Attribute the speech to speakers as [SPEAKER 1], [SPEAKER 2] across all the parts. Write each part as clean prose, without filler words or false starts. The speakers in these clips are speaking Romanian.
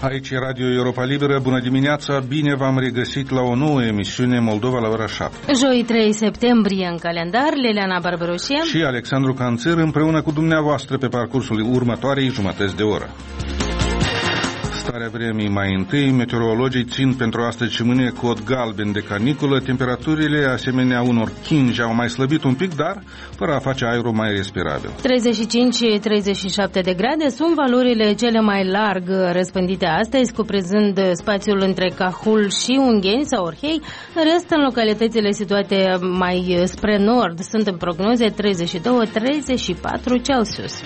[SPEAKER 1] Aici e Radio Europa Liberă, bună dimineața, bine v-am regăsit la o nouă emisiune Moldova la ora 7.
[SPEAKER 2] Joi 3 septembrie în calendar, Leleana Barbaroșie
[SPEAKER 1] și Alexandru Canțăr împreună cu dumneavoastră pe parcursul următoarei jumătăți de oră. Starea vremii mai întâi, meteorologii țin pentru astăzi și mâine cod galben de caniculă, temperaturile asemenea unor chingi au mai slăbit un pic, dar fără a face aerul mai respirabil.
[SPEAKER 2] 35-37 de grade sunt valorile cele mai larg răspândite astăzi, cuprinzând spațiul între Cahul și Ungheni sau Orhei. În rest, în localitățile situate mai spre nord, sunt în prognoze 32-34 Celsius.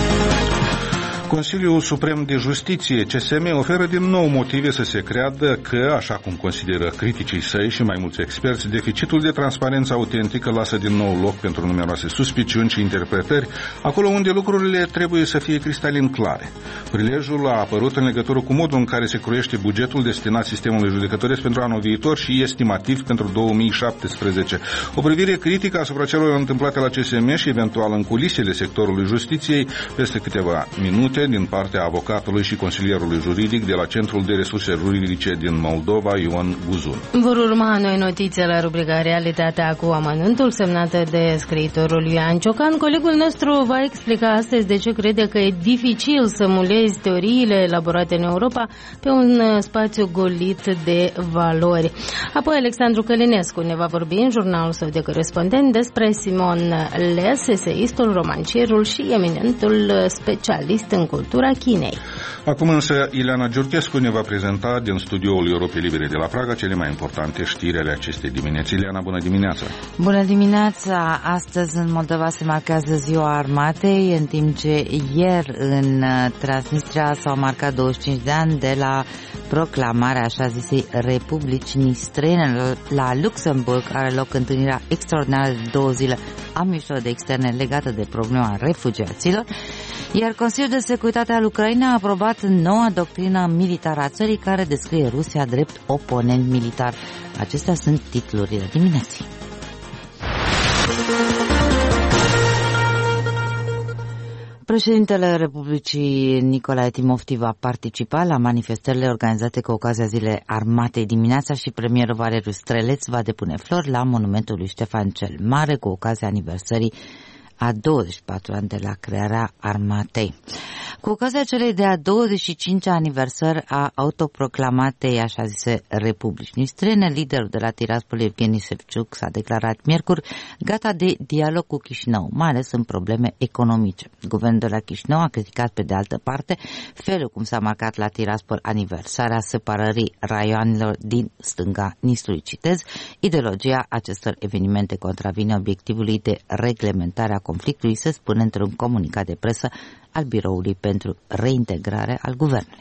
[SPEAKER 1] Consiliul Suprem de Justiție, CSM, oferă din nou motive să se creadă că, așa cum consideră criticii săi și mai mulți experți, deficitul de transparență autentică lasă din nou loc pentru numeroase suspiciuni și interpretări, acolo unde lucrurile trebuie să fie cristalin clare. Prilejul a apărut în legătură cu modul în care se croiește bugetul destinat sistemului judecătoresc pentru anul viitor și estimativ pentru 2017. O privire critică asupra celor întâmplate la CSM și eventual în culisele sectorului justiției peste câteva minute din partea avocatului și consilierului juridic de la Centrul de Resurse Juridice din Moldova, Ion Guzun.
[SPEAKER 2] Vor urma noi notițe la rubrica Realitatea cu amănuntul, semnată de scriitorul Ioan Ciocan. Colegul nostru va explica astăzi de ce crede că e dificil să mulezi teoriile elaborate în Europa pe un spațiu golit de valori. Apoi Alexandru Călinescu ne va vorbi în jurnalul său de corespondent despre Simon Les, eseistul, romancierul și eminentul specialist în cultura Chinei.
[SPEAKER 1] Acum însă Ileana Giurchescu ne va prezenta din studioul Europei Libere de la Praga cele mai importante știri ale acestei dimineți. Ileana, bună dimineața!
[SPEAKER 3] Bună dimineața! Astăzi în Moldova se marchează Ziua Armatei, în timp ce ieri în Transnistria s-au marcat 25 de ani de la proclamarea așa zisei Republici Nistrene. La Luxemburg are loc întâlnirea extraordinară de 2 zile a ministrilor de externe legată de problema refugiaților. Iar Consiliul de Securitate al Ucrainei a aprobat noua doctrină militară a țării care descrie Rusia drept oponent militar. Acestea sunt titlurile dimineții. Președintele Republicii Nicolae Timofti va participa la manifestările organizate cu ocazia Zilei Armatei dimineața și premierul Valeriu Streleț va depune flori la monumentul lui Ștefan cel Mare cu ocazia aniversării a 24 ani de la crearea armatei. Cu ocazia celei de-a 25-a aniversări a autoproclamatei așa zise Republici Nistrene, liderul de la Tiraspol, Evgeni Sevciuc, s-a declarat miercuri gata de dialog cu Chișinău, mai ales în probleme economice. Guvernul de la Chișinău a criticat pe de altă parte felul cum s-a marcat la Tiraspol aniversarea separării raioanelor din stânga Nistrului. Citez, ideologia acestor evenimente contravine obiectivului de reglementare a conflictului, se spune într-un comunicat de presă al Biroului pentru Reintegrare al Guvernului.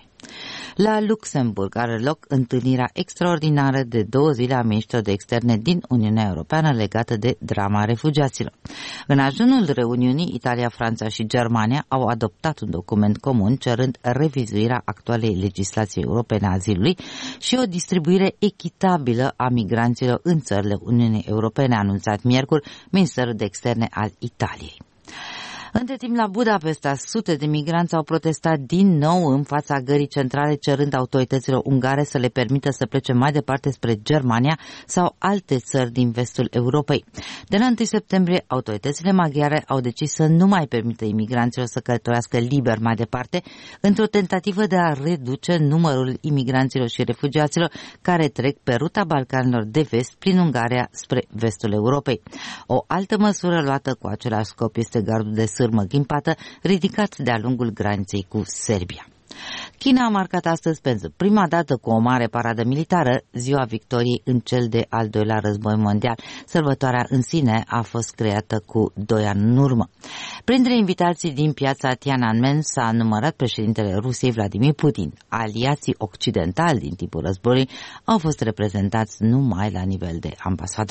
[SPEAKER 3] La Luxemburg are loc întâlnirea extraordinară de 2 zile a ministrilor de externe din Uniunea Europeană legată de drama refugiaților. În ajunul reuniunii, Italia, Franța și Germania au adoptat un document comun cerând revizuirea actualei legislații europene a azilului și o distribuire echitabilă a migranților în țările Uniunii Europene, a anunțat miercuri Ministerul de Externe al Italiei. Între timp, la Budapesta, sute de migranți au protestat din nou în fața gării centrale, cerând autorităților ungare să le permită să plece mai departe spre Germania sau alte țări din vestul Europei. De la 1 septembrie, autoritățile maghiare au decis să nu mai permită imigranților să călătorească liber mai departe, într-o tentativă de a reduce numărul imigranților și refugiaților care trec pe ruta Balcanilor de vest prin Ungaria spre vestul Europei. O altă măsură luată cu același scop este gardul de sârmă ghimpată ridicat de-a lungul graniței cu Serbia. China a marcat astăzi pentru prima dată cu o mare paradă militară Ziua Victoriei în cel de al doilea război mondial. Sărbătoarea în sine a fost creată cu 2 ani în urmă. Printre invitații din piața Tiananmen s-a numărat președintele Rusiei Vladimir Putin. Aliații occidentali din timpul războiului au fost reprezentați numai la nivel de ambasador.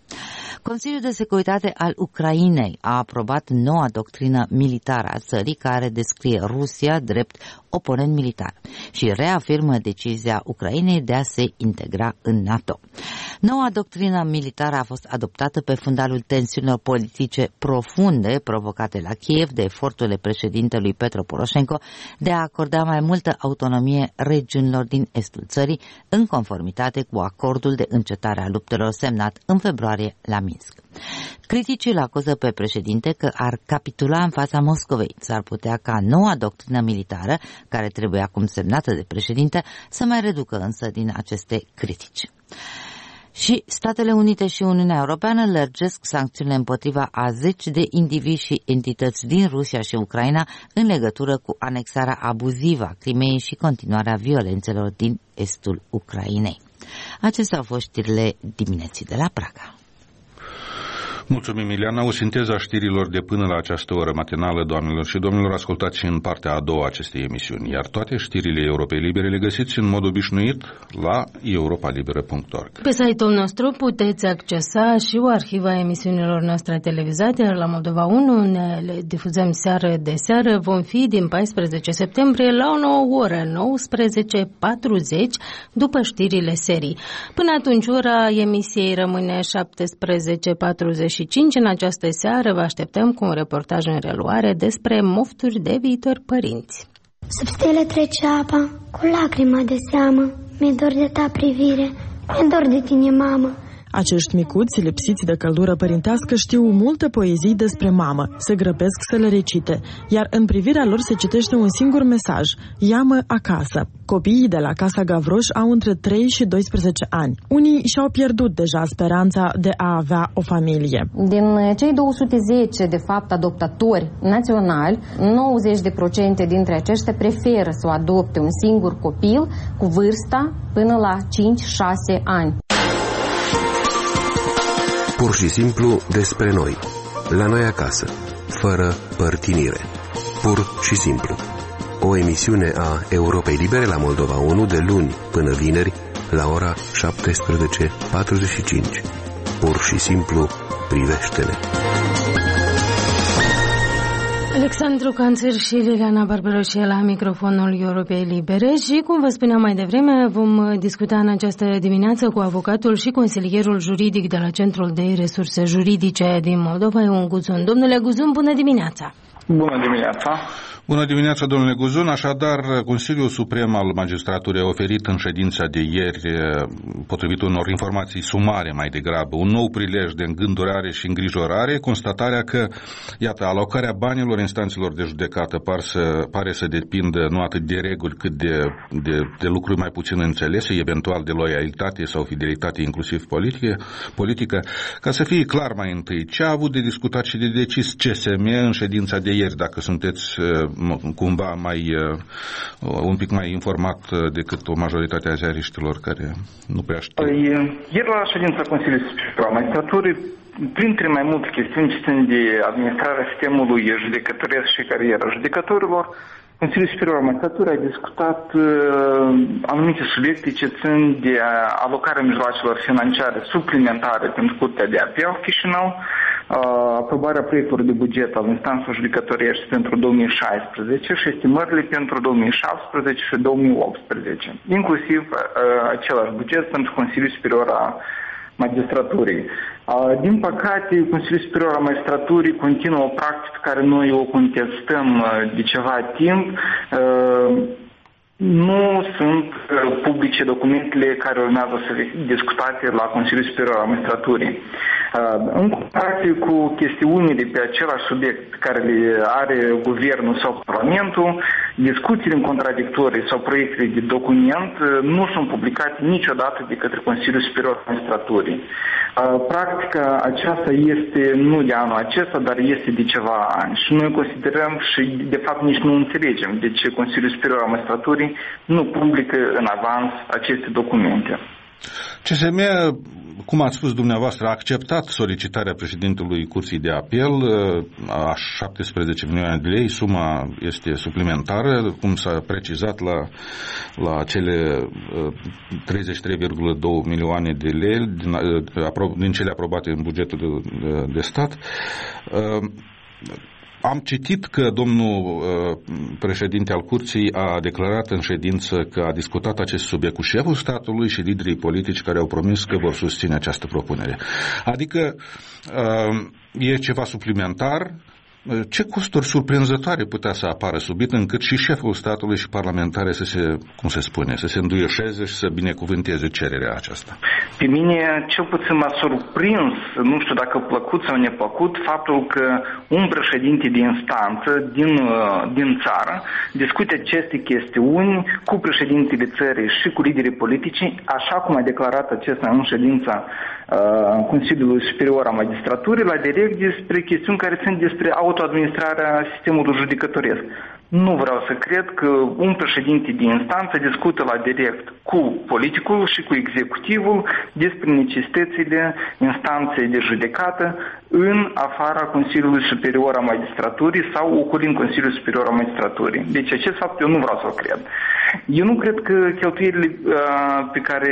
[SPEAKER 3] Consiliul de Securitate al Ucrainei a aprobat noua doctrină militară a țării care descrie Rusia drept oponent militar și reafirmă decizia Ucrainei de a se integra în NATO. Noua doctrină militară a fost adoptată pe fundalul tensiunilor politice profunde provocate la Kiev de eforturile președintelui Petro Poroșenko de a acorda mai multă autonomie regiunilor din estul țării, în conformitate cu acordul de încetare a luptelor semnat în februarie la Minsk. Criticii îl acuză pe președinte că ar capitula în fața Moscovei. S-ar putea ca noua doctrină militară, care trebuie acum semnată de președinte, să mai reducă însă din aceste critici. Și Statele Unite și Uniunea Europeană lărgesc sancțiunile împotriva a 10 de indivizi și entități din Rusia și Ucraina în legătură cu anexarea abuzivă a Crimeei și continuarea violențelor din estul Ucrainei. Acestea au fost știrile dimineții de la Praga.
[SPEAKER 1] Mulțumim, Ileana. O sinteză a știrilor de până la această oră matinală, doamnelor și domnilor, ascultați și în partea a doua acestei emisiuni, iar toate știrile Europei Libere le găsiți în mod obișnuit la europalibera.org.
[SPEAKER 2] Pe site-ul nostru puteți accesa și o arhivă a emisiunilor noastre televizate, iar la Moldova 1 ne le difuzăm seară de seară. Vom fi din 14 septembrie la o nouă oră, 19:40, după știrile serii. Până atunci, ora emisiei rămâne 17:45. În această seară vă așteptăm cu un reportaj în reluare despre mofturi de viitori părinți.
[SPEAKER 4] Sub stele trece apa, cu lacrimă de seamă, mi-e dor de ta privire, mi-e dor de tine, mamă.
[SPEAKER 5] Acești micuți, lipsiți de căldură părintească, știu multe poezii despre mamă, se grăbesc să le recite, iar în privirea lor se citește un singur mesaj: ia-mă acasă. Copiii de la Casa Gavroș au între 3 și 12 ani. Unii și-au pierdut deja speranța de a avea o familie.
[SPEAKER 6] Din cei 210, de fapt, adoptatori naționali, 90% dintre aceștia preferă să adopte un singur copil cu vârsta până la 5-6 ani.
[SPEAKER 7] Pur și simplu despre noi, la noi acasă, fără părtinire. Pur și simplu. O emisiune a Europei Libere la Moldova 1 de luni până vineri la ora 17:45. Pur și simplu privește-ne.
[SPEAKER 2] Alexandru Canțer și Liliana Barbaroșie la microfonul Europei Libere și, cum vă spuneam mai devreme, vom discuta în această dimineață cu avocatul și consilierul juridic de la Centrul de Resurse Juridice din Moldova, Ion Guzun. Domnule Guzun, bună dimineața!
[SPEAKER 8] Bună dimineața!
[SPEAKER 1] Bună dimineața, domnule Guzun. Așadar, Consiliul Suprem al Magistraturii a oferit în ședința de ieri, potrivit unor informații sumare mai degrabă, un nou prilej de îngândurare și îngrijorare, constatarea că, iată, alocarea banilor instanțelor de judecată pare să depindă nu atât de reguli cât de lucruri mai puțin înțelese, eventual de loialitate sau fidelitate inclusiv politică. Ca să fie clar mai întâi, ce a avut de discutat și de decis CSM în ședința de ieri, dacă sunteți cumva un pic mai informat decât o majoritate a ziariștilor care nu prea știu.
[SPEAKER 8] Ieri la ședința Consiliului Superior al Magistraturii, printre mai multe chestiuni ce țin de administrarea sistemului judecătoresc și cariera judecătorilor, Consiliul Superior al Magistraturii a discutat anumite subiecte ce țin de alocarea mijloacelor financiare suplimentare pentru Curtea de Apel Chișinău, aprobarea proiectului de buget al instanțelor judecătorești pentru 2016 și estimările pentru 2017 și 2018, inclusiv același buget pentru Consiliul Superior al Magistraturii. Din păcate, Consiliul Superior al Magistraturii continuă o practică care noi o contestăm de ceva timp. Nu sunt publice documentele care urmează să fie discutate la Consiliul Superior al Magistraturii. În comparație cu chestiunile pe același subiect care le are guvernul sau Parlamentul, discuțiile în contradictorii sau proiectele de document nu sunt publicate niciodată de către Consiliul Superior al Magistraturii. Practica aceasta este nu de anul acesta, dar este de ceva ani. Și noi considerăm și de fapt nici nu înțelegem de ce Consiliul Superior al Magistraturii nu publică în avans aceste documente.
[SPEAKER 1] CSM cum ați spus dumneavoastră, a acceptat solicitarea președintelui Curții de Apel a 17 milioane de lei. Suma este suplimentară, cum s-a precizat la cele 33,2 milioane de lei din cele aprobate în bugetul de stat. Am citit că domnul președinte al Curții a declarat în ședință că a discutat acest subiect cu șeful statului și liderii politici care au promis că vor susține această propunere. Adică e ceva suplimentar. Ce costuri surprinzătoare putea să apară subit încât și șeful statului și parlamentare să se înduieșeze și să binecuvânteze cererea aceasta?
[SPEAKER 8] Pe mine cel puțin m-a surprins, nu știu dacă plăcut sau neplăcut, faptul că un președinte de instanță din țară discute aceste chestiuni cu președintele țării și cu liderii politici, așa cum a declarat acesta în ședința Consiliului Superior a Magistraturii, la direct despre chestiuni care țin despre autoadministrarea sistemului judecătoresc. Nu vreau să cred că un președinte de instanță discută la direct cu politicul și cu executivul despre necesitățile instanței de judecată în afara Consiliului Superior a Magistraturii sau ocolind Consiliul Superior a Magistraturii. Deci acest fapt eu nu vreau să-l cred. Eu nu cred că cheltuielile pe care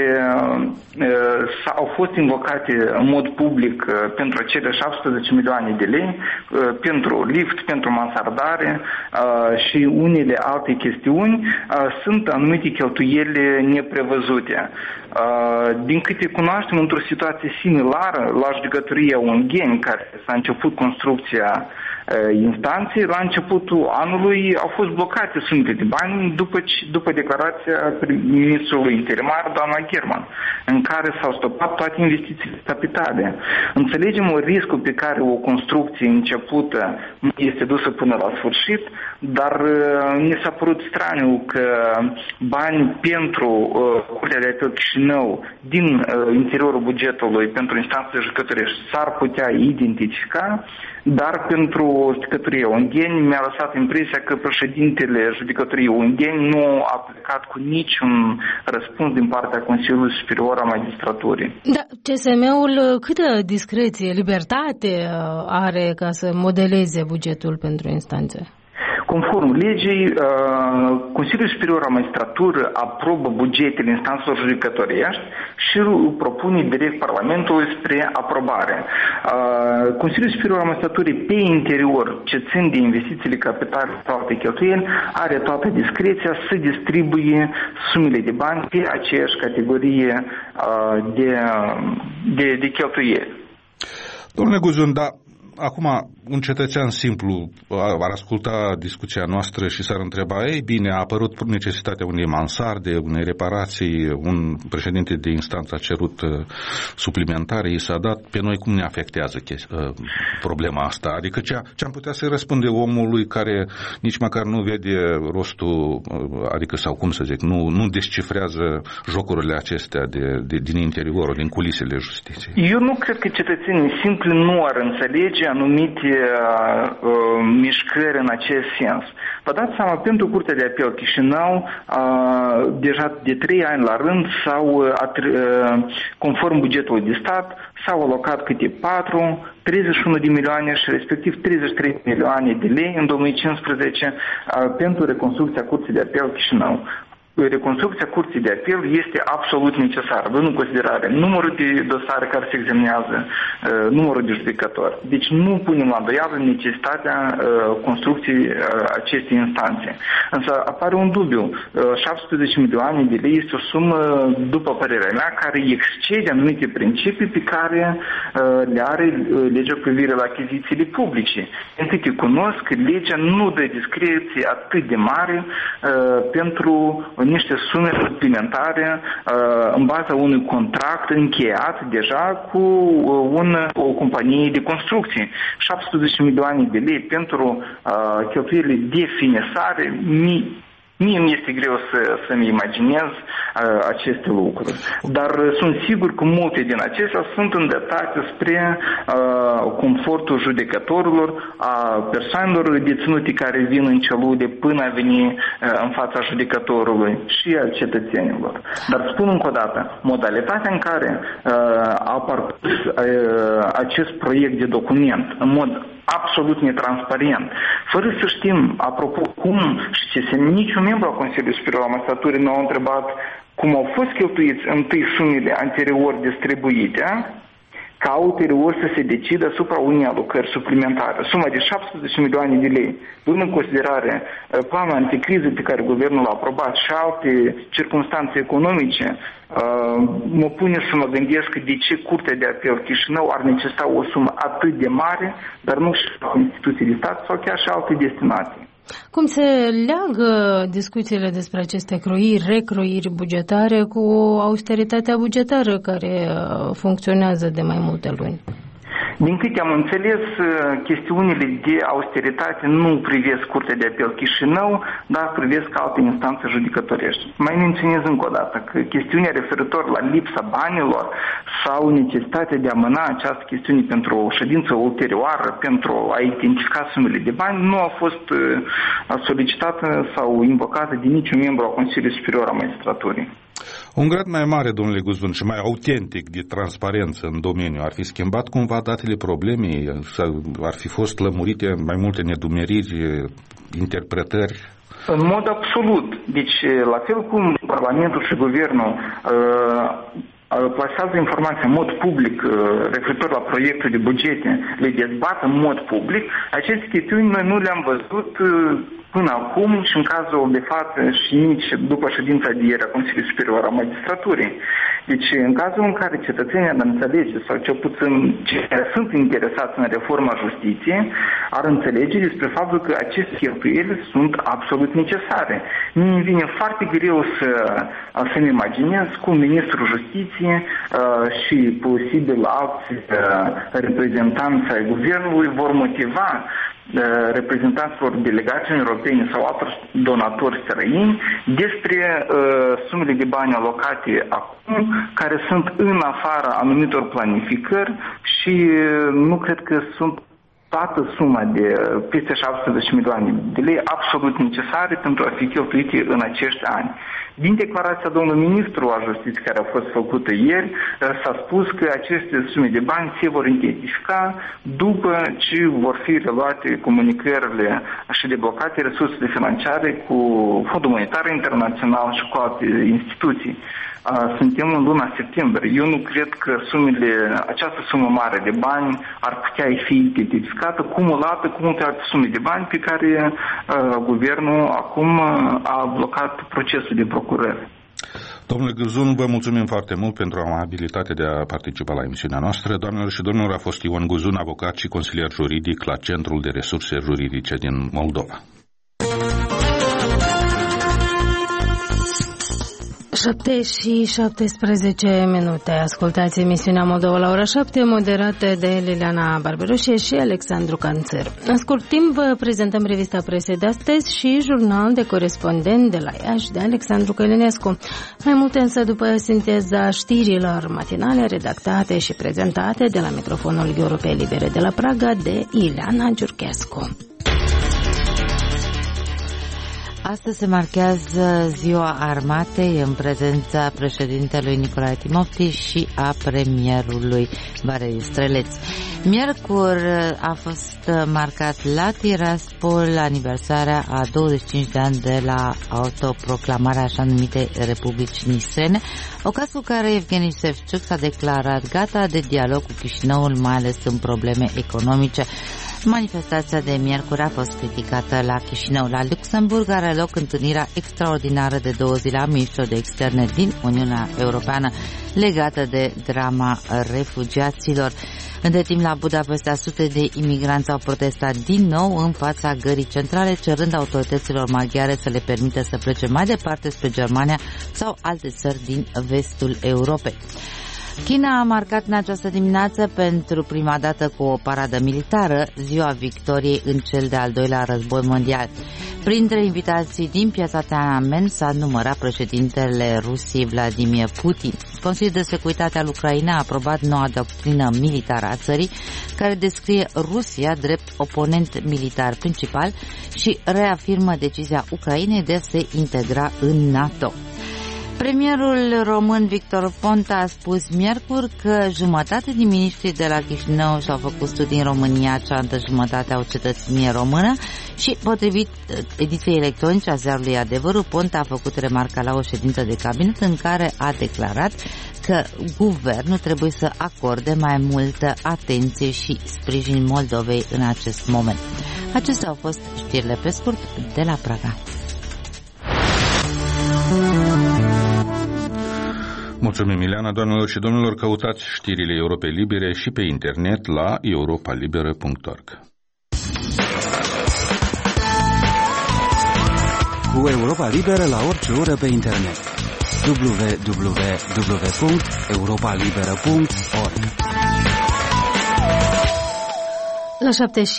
[SPEAKER 8] au fost invocate în mod public pentru acele 17 milioane de lei, pentru lift, pentru mansardare și unele alte chestiuni, sunt anumite cheltuieli neprevăzute. Din câte cunoaștem, într-o situație similară la judecătoria Ungheni, care s-a început construcția instanței, la începutul anului au fost blocate sumele de bani după declarația ministrului interimar, doamna German, în care s-au stopat toate investițiile capitale. Înțelegem riscul pe care o construcție începută este dusă până la sfârșit, dar mi s-a părut straniu că bani pentru Curtea de Apel Chișinău din interiorul bugetului pentru instanțele judecătorești s-ar putea identifica, dar pentru judecătoria Ungheni mi-a lăsat impresia că președintele judecătoriei Ungheni nu a plecat cu niciun răspuns din partea Consiliului Superior a Magistraturii.
[SPEAKER 2] Da, CSM-ul câtă discreție, libertate are ca să modeleze bugetul pentru instanțe?
[SPEAKER 8] Conform legii, Consiliul Superior al Magistraturii aprobă bugetele instanțelor judecătorești și propune direct Parlamentului spre aprobare. Consiliul Superior al Magistraturii, pe interior, ce țin de investițiile capitale sau alte cheltuieli, are toată discreția să distribuie sumele de bani pe aceeași categorie de cheltuieli.
[SPEAKER 1] Domnule Guzun, da. Acum, un cetățean simplu ar asculta discuția noastră și s-ar întreba, ei bine, a apărut necesitatea unei mansarde, unei reparații, un președinte de instanță a cerut suplimentare, i s-a dat, pe noi cum ne afectează problema asta? Adică ce am putea să-i răspunde omului care nici măcar nu vede rostul, adică sau cum să zic, nu descifrează jocurile acestea din interiorul, din culisele justiției?
[SPEAKER 8] Eu nu cred că cetățenii simpli nu ar înțelege anumite mișcări în acest sens. Vă dați seama, pentru Curtea de Apel Chișinău, deja de 3 ani la rând, conform bugetului de stat, s-au alocat câte 31 de milioane și respectiv 33 de milioane de lei în 2015 pentru reconstrucția Curții de Apel Chișinău. Reconstrucția Curții de Apel este absolut necesară, luând în considerare numărul de dosare care se examinează, numărul de judecători. Deci nu punem la îndoială necesitatea construcției acestei instanțe. Însă apare un dubiu. 17 milioane de lei este o sumă, după părerea mea, care excede anumite principii pe care le are legea cu privire la achizițiile publice. Pentru că cunosc că legea nu dă discreție atât de mare pentru niște sume suplimentare în baza unui contract încheiat deja cu o companie de construcție. 17 milioane de lei pentru cheltuielile de finesare Mie mi este greu să-mi imaginez aceste lucruri. Dar sunt sigur că multe din acestea sunt îndreptate spre confortul judecătorilor, a persoanelor deținute care vin în celule până a veni în fața judecătorului și a cetățenilor. Dar spun încă o dată, modalitatea în care a parcurs acest proiect de document în mod absolut netransparent, fără să știm, apropo, cum și ce niciun membru al Consiliului Superior al Magistraturii nu a întrebat cum au fost cheltuiți întâi sumele anterior distribuite, ca ulterior să se decidă asupra unei alocări suplimentare. Suma de 17 milioane de lei, luând în considerare planul anticriză pe care guvernul l-a aprobat și alte circunstanțe economice, mă pune să mă gândesc de ce Curtea de Apel Chișinău ar necesita o sumă atât de mare, dar nu și instituții de stat sau chiar și alte destinații.
[SPEAKER 2] Cum se leagă discuțiile despre aceste recroiri bugetare cu austeritatea bugetară care funcționează de mai multe luni?
[SPEAKER 8] Din câte am înțeles, chestiunile de austeritate nu privesc Curtea de Apel Chișinău, dar privesc alte instanțe judecătorești. Mai menționez încă o dată că chestiunea referitor la lipsa banilor sau necesitatea de a amâna această chestiune pentru o ședință ulterioară, pentru a identifica sumele de bani, nu a fost solicitată sau invocată de niciun membru al Consiliului Superior al Magistraturii.
[SPEAKER 1] Un grad mai mare, domnule Guzun, și mai autentic de transparență în domeniu ar fi schimbat cumva datele problemei? Sau ar fi fost lămurite mai multe nedumeriri, interpretări?
[SPEAKER 8] În mod absolut. Deci, la fel cum Parlamentul și Guvernul plasează informația în mod public referitor la proiectul de bugete, le dezbat în mod public, aceste chestiuni noi nu le-am văzut până acum și în cazul de față și nici după ședința de ieri a Consiliului Superior al Magistraturii. Deci, în cazul în care cetățenii ar înțelege, sau cel puțin cei care sunt interesați în reforma justiției, ar înțelege despre faptul că aceste cheltuieli sunt absolut necesare. Mie îmi vine foarte greu să-mi imaginez cum Ministrul Justiției și posibil alți reprezentanți ai Guvernului vor motiva reprezentanților delegației europene sau altor donatori străini despre sumele de bani alocate acum, care sunt în afara anumitor planificări și nu cred că sunt toată suma de peste 710 milioane de lei absolut necesare pentru a fi cheltuite în acești ani. Din declarația domnului ministru al Justiției care a fost făcută ieri, s-a spus că aceste sume de bani se vor identifica după ce vor fi reluate comunicările și deblocate resursele financiare cu Fondul Monetar Internațional și cu alte instituții. Suntem în luna septembrie. Eu nu cred că această sumă mare de bani ar putea fi identificată cumulată cu multe alte sume de bani pe care guvernul acum a blocat procesul de procurare.
[SPEAKER 1] Domnule Guzun, vă mulțumim foarte mult pentru amabilitatea de a participa la emisiunea noastră. Doamnelor și domnilor, a fost Ion Guzun, avocat și consilier juridic la Centrul de Resurse Juridice din Moldova.
[SPEAKER 2] 7:17. Ascultați emisiunea Moldova la ora 7, moderată de Liliana Barberoșe și Alexandru Canțăr. În scurt timp vă prezentăm revista presei de astăzi și jurnal de corespondent de la Iași de Alexandru Călinescu. Mai multe însă după sinteza știrilor matinale redactate și prezentate de la microfonul Europei Libere de la Praga de Ileana Giurchescu.
[SPEAKER 3] Astăzi se marchează Ziua Armatei în prezența președintelui Nicolae Timofti și a premierului Valeriu Streleț. Miercuri a fost marcat la Tiraspol aniversarea a 25 de ani de la autoproclamarea așa numitei Republici Nistrene, ocaz cu care Evgeni Șefciuc s-a declarat gata de dialog cu Chișinăul, mai ales în probleme economice. Manifestația de miercuri a fost criticată la Chișinău. La Luxemburg are loc întâlnirea extraordinară de 2 zile a ministrilor de externe din Uniunea Europeană legată de drama refugiaților. Între timp, la Budapesta, sute de imigranți au protestat din nou în fața gării centrale, cerând autorităților maghiare să le permită să plece mai departe spre Germania sau alte țări din vestul Europei. China a marcat în această dimineață pentru prima dată cu o paradă militară Ziua Victoriei în cel de-al doilea război mondial. Printre invitații din piața Tiananmen s-a numărat președintele Rusiei Vladimir Putin. Consiliul de Securitate al Ucrainei a aprobat noua doctrină militară a țării, care descrie Rusia drept oponent militar principal și reafirmă decizia Ucrainei de a se integra în NATO. Premierul român Victor Ponta a spus miercuri că jumătate din miniștrii de la Chișinău și-au făcut studii în România, cealaltă jumătate au cetățenie română și, potrivit ediției electronice a ziarului Adevărul, Ponta a făcut remarca la o ședință de cabinet în care a declarat că guvernul trebuie să acorde mai multă atenție și sprijin Moldovei în acest moment. Acestea au fost știrile pe scurt de la Praga.
[SPEAKER 1] Mulțumim, Ileana. Doamnelor și domnilor, căutați știrile Europei Libere și pe internet la europalibera.org.
[SPEAKER 9] Cu Europa Liberă la orice oră pe internet. www.europalibera.org.
[SPEAKER 2] La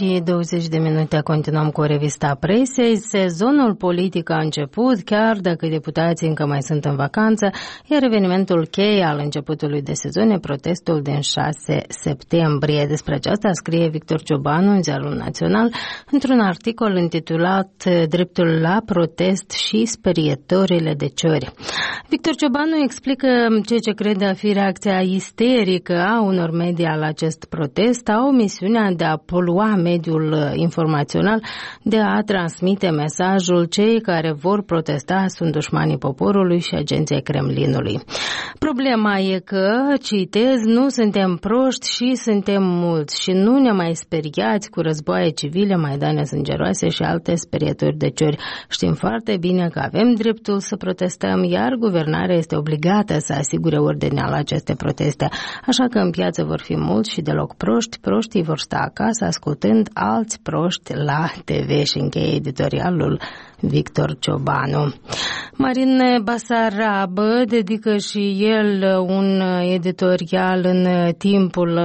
[SPEAKER 2] 7:20 continuăm cu revista presei. Sezonul politic a început, chiar dacă deputații încă mai sunt în vacanță, iar evenimentul cheie al începutului de sezon e protestul din 6 septembrie. Despre aceasta scrie Victor Ciobanu în Ziarul Național într-un articol intitulat Dreptul la protest și sperietorile de ciori. Victor Ciobanu explică ceea ce crede a fi reacția isterică a unor media la acest protest, au misiunea de a polua mediul informațional, de a transmite mesajul cei care vor protesta sunt dușmanii poporului și agenții Kremlinului. Problema e că, citez, nu suntem proști și suntem mulți și nu ne mai speriați cu războaie civile, maidane sângeroase și alte sperieturi de ciori. Știm foarte bine că avem dreptul să protestăm, iar guvernarea este obligată să asigure ordinea la aceste proteste. Așa că în piață vor fi mulți și deloc proști, proștii vor sta acasă ascultând alți proști la TV, și încheie editorialul Victor Ciobanu. Marin Basarab dedică și el un editorial în timpul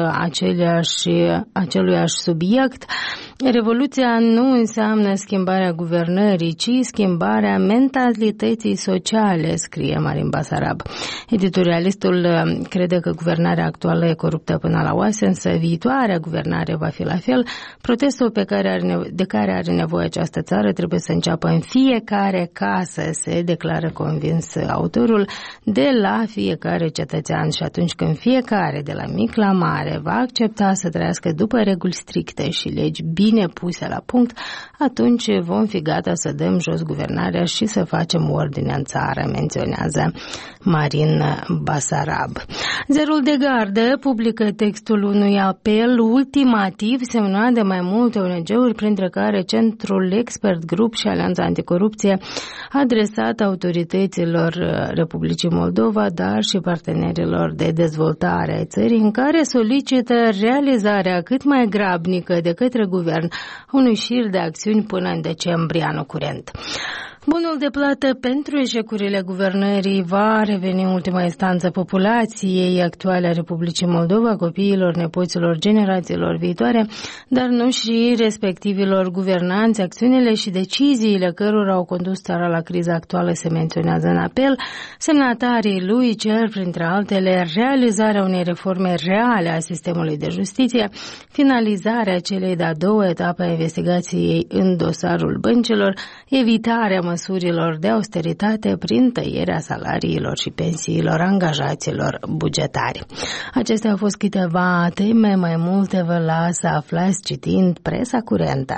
[SPEAKER 2] aceluiași subiect. Revoluția nu înseamnă schimbarea guvernării, ci schimbarea mentalității sociale, scrie Marin Basarab. Editorialistul crede că guvernarea actuală e coruptă până la oase, însă viitoarea guvernare va fi la fel. Protestul de care are nevoie această țară trebuie să înceapă în fiecare casă, se declară convins autorul, de la fiecare cetățean, și atunci când fiecare, de la mic la mare, va accepta să trăiască după reguli stricte și legi bine puse la punct, atunci vom fi gata să dăm jos guvernarea și să facem ordine în țară, menționează Marin Basarab. Zerul de Gardă publică textul unui apel ultimativ semnat de mai multe ONG-uri, printre care Centrul Expert Group și Alianța Anticorupție, adresat autorităților Republicii Moldova, dar și partenerilor de dezvoltare ai țării, în care solicită realizarea cât mai grabnică de către guvern unui șir de acțiuni până în decembrie anul curent. Bunul de plată pentru eșecurile guvernării va reveni în ultima instanță populației actuale a Republicii Moldova, copiilor, nepoților, generațiilor viitoare, dar nu și respectivilor guvernanți. Acțiunile și deciziile cărora au condus țara la criza actuală se menționează în apel. Semnatarii lui cer, printre altele, realizarea unei reforme reale a sistemului de justiție, finalizarea celei de-a doua etape a investigației în dosarul băncilor, evitarea măsurilor de austeritate prin tăierea salariilor și pensiilor angajaților bugetari. Acestea au fost câteva teme, mai multe vă las să aflați citind presa curentă.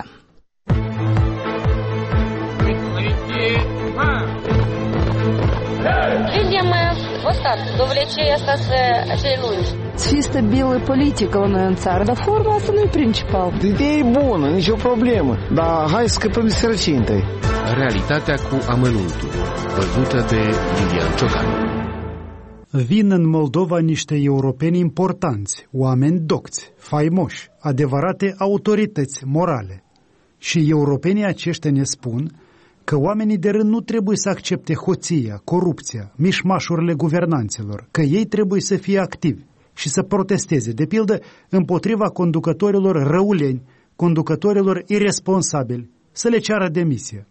[SPEAKER 10] Видим вот так, до влечения остаться acei lungi.
[SPEAKER 11] Fi stabilă politică la noi în țară, dar forma asta nu e principal.
[SPEAKER 12] Ideea e bună, nicio problemă, dar hai să scăpăm de sărăcie întâi.
[SPEAKER 7] Realitatea cu amănuntul, văzută de Iulian Ciocan.
[SPEAKER 13] Vin în Moldova niște europeni importanți, oameni docți, faimoși, adevărate autorități morale. Și europenii aceștia ne spun că oamenii de rând nu trebuie să accepte hoția, corupția, mișmașurile guvernanților, că ei trebuie să fie activi și să protesteze, de pildă, împotriva conducătorilor răuleni, conducătorilor irresponsabili, să le ceară demisia.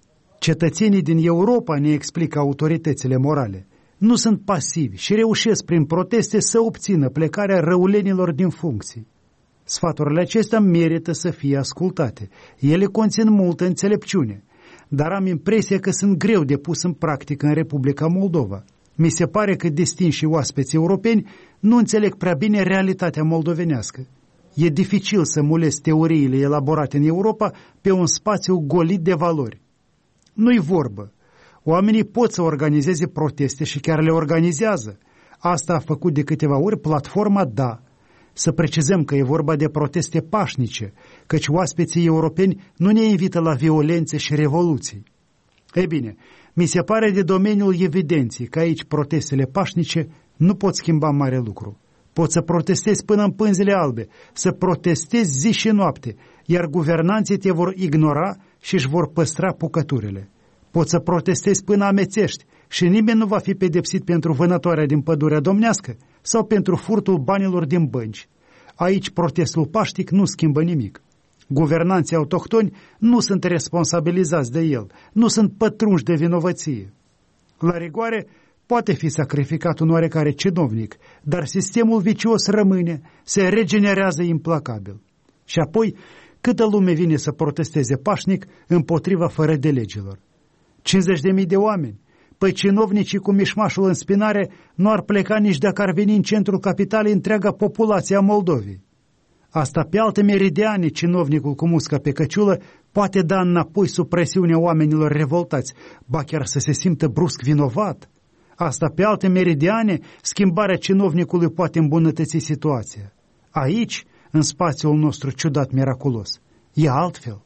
[SPEAKER 13] Cetățenii din Europa, ne explică autoritățile morale, nu sunt pasivi și reușesc prin proteste să obțină plecarea răulenilor din funcții. Sfaturile acestea merită să fie ascultate. Ele conțin multă înțelepciune, dar am impresia că sunt greu de pus în practică în Republica Moldova. Mi se pare că distinși oaspeții europeni nu înțeleg prea bine realitatea moldovenească. E dificil să mulezi teoriile elaborate în Europa pe un spațiu golit de valori. Nu-i vorbă. Oamenii pot să organizeze proteste și chiar le organizează. Asta a făcut de câteva ori platforma DA. Să precizăm că e vorba de proteste pașnice, căci oaspeții europeni nu ne invită la violențe și revoluții. Ei bine, mi se pare de domeniul evidenței că aici protestele pașnice nu pot schimba mare lucru. Poți să protestezi până în pânzele albe, să protestezi zi și noapte, iar guvernanții te vor ignora și își vor păstra pucăturile. Poți să protestezi până amețești și nimeni nu va fi pedepsit pentru vânătoarea din pădurea domnească sau pentru furtul banilor din bănci. Aici protestul paștic nu schimbă nimic. Guvernanții autohtoni nu sunt responsabilizați de el, nu sunt pătrunși de vinovăție. La rigoare, poate fi sacrificat un oarecare cinovnic, dar sistemul vicios rămâne, se regenerează implacabil. Și apoi, câtă lume vine să protesteze pașnic împotriva fără de legilor? 50.000 de oameni? Păi cinovnicii cu mișmașul în spinare nu ar pleca nici dacă ar veni în centrul capitalei întreaga populație a Moldovei. Asta pe alte meridiane, cinovnicul cu musca pe căciulă poate da înapoi sub presiunea oamenilor revoltați, ba chiar să se simtă brusc vinovat. Asta pe alte meridiane, schimbarea cinovnicului poate îmbunătăți situația. Aici, în spațiul nostru ciudat miraculos, e altfel.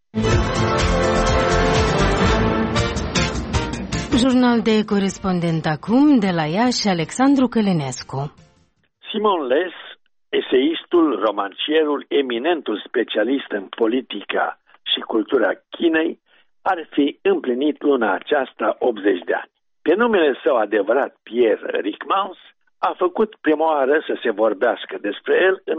[SPEAKER 2] Jurnal de corespondent acum de la Iași, Alexandru Călinescu.
[SPEAKER 14] Simon Les, eseistul, romancierul, eminentul specialist în politica și cultura Chinei, ar fi împlinit luna aceasta 80 de ani. Pe numele său adevărat, Pierre Ryckmans, a făcut prima oară să se vorbească despre el în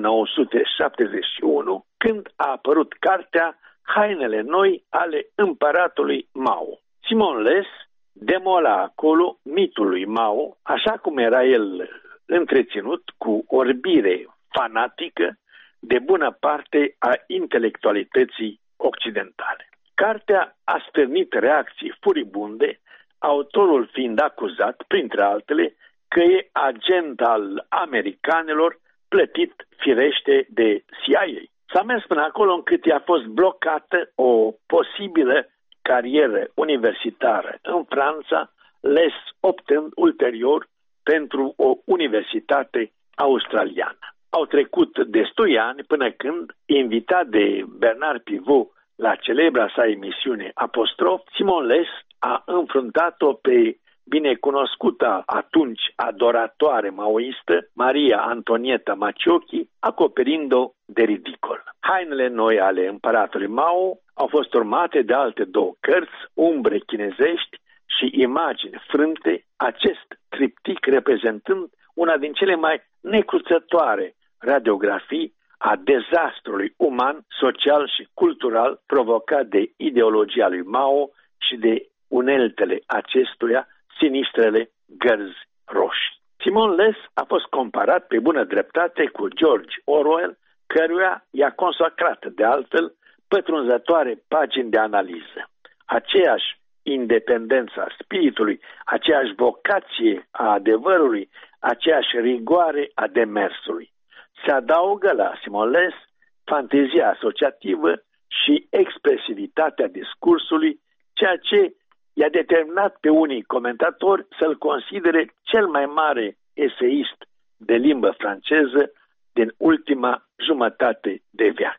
[SPEAKER 14] 1971, când a apărut cartea Hainele noi ale împăratului Mao. Simon Les demola acolo mitul lui Mao, așa cum era el întreținut cu orbire fanatică de bună parte a intelectualității occidentale. Cartea a stârnit reacții furibunde, autorul fiind acuzat, printre altele, că e agent al americanilor plătit firește de CIA. S-a mers până acolo încât i-a fost blocată o posibilă carieră universitară în Franța, Les optând ulterior pentru o universitate australiană. Au trecut destui ani până când, invitat de Bernard Pivot la celebra sa emisiune Apostrof, Simon Les a înfruntat-o pe binecunoscuta atunci adoratoare maoistă Maria Antonieta Maciocchi, acoperind-o de ridicol. Hainele noi ale împăratului Mao au fost urmate de alte două cărți, Umbre chinezești și Imagini frânte, acest triptic reprezentând una din cele mai necruțătoare radiografii a dezastrului uman, social și cultural provocat de ideologia lui Mao și de uneltele acestuia, sinistrele gărzi roșii. Simon Les a fost comparat pe bună dreptate cu George Orwell, căruia i-a consacrat de altfel pătrunzătoare pagini de analiză. Aceeași independență a spiritului, aceeași vocație a adevărului, aceeași rigoare a demersului. Se adaugă la Simon Les fantezia asociativă și expresivitatea discursului, ceea ce i-a determinat pe unii comentatori să-l considere cel mai mare eseist de limbă franceză din ultima jumătate de veac.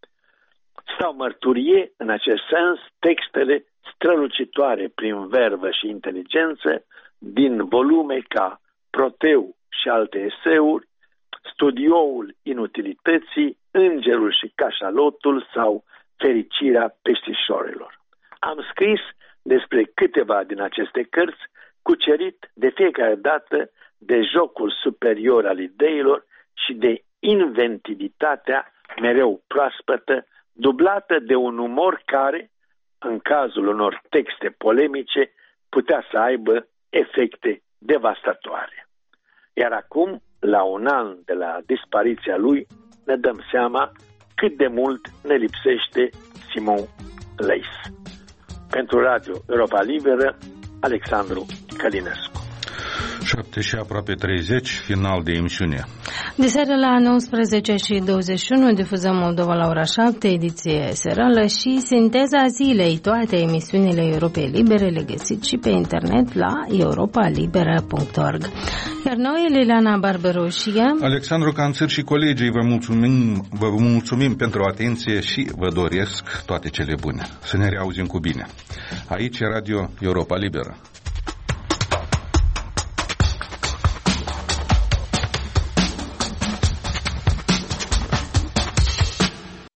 [SPEAKER 14] Stau mărturie în acest sens textele strălucitoare prin vervă și inteligență din volume ca Proteu și alte eseuri, Studioul inutilității, Îngerul și cașalotul sau Fericirea peștișorilor. Am scris despre câteva din aceste cărți, cucerit de fiecare dată de jocul superior al ideilor și de inventivitatea mereu proaspătă, dublată de un umor care, în cazul unor texte polemice, putea să aibă efecte devastatoare. Iar acum, la un an de la dispariția lui, ne dăm seama cât de mult ne lipsește Simon Leys. Pentru Radio Europa Liberă, Alexandru Călinescu.
[SPEAKER 1] 7 și aproape 30, final de emisiune.
[SPEAKER 2] De seară la 19:21 difuzăm Moldova la ora 7, ediție serală și Sinteza zilei. Toate emisiunile Europei Libere le găsiți și pe internet la europalibera.org. Iar noi, Liliana Barberoșia,
[SPEAKER 1] Alexandru Canțăr și colegii, vă mulțumim pentru atenție și vă doresc toate cele bune. Să ne reauzim cu bine. Aici e Radio Europa Liberă.